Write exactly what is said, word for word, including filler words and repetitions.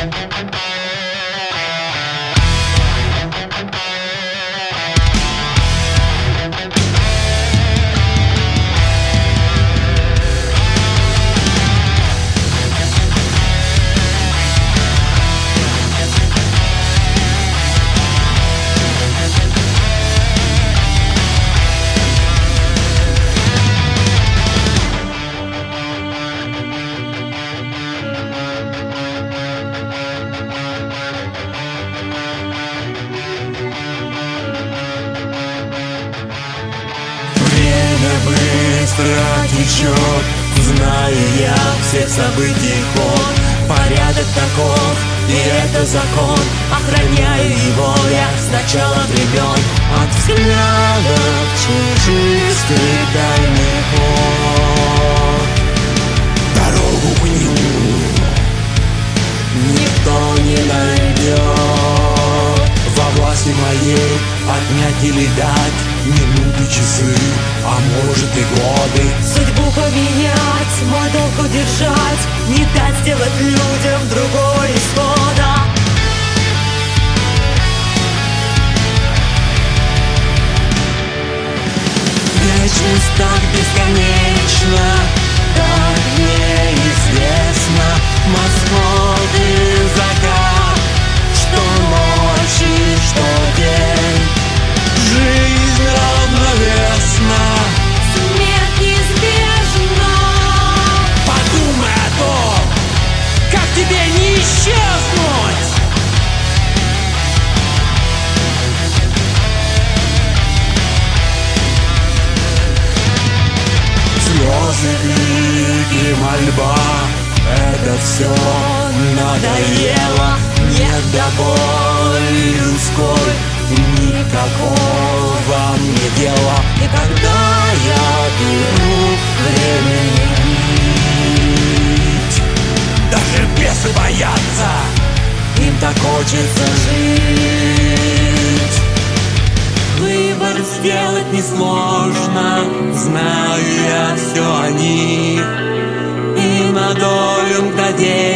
Быстро течет, знаю я всех событий ход. Порядок таков, и это закон. Охраняю его я с начала времен. От взглядов чужих скрыт тайный ход. Дорогу к нему никто не найдет. Во власти моей отнять или дать минуты, часы, а может и годы. Судьбу поменять, мой долг удержать, не дать сделать людям другого исхода. Вечность так бесконечна, так неизвестна. Московый закат, что ночь и что день. Жизнь равновесна, смерть неизбежна. подумай о том, как тебе не исчезнуть. Слезы, крики, мольба — это все надоело. Нет до боли людской никакого мне дела. И когда я беру времени нить, даже бесы боятся, им так хочется жить. Выбор сделать несложно, знаю я все о них, и на долю мгновений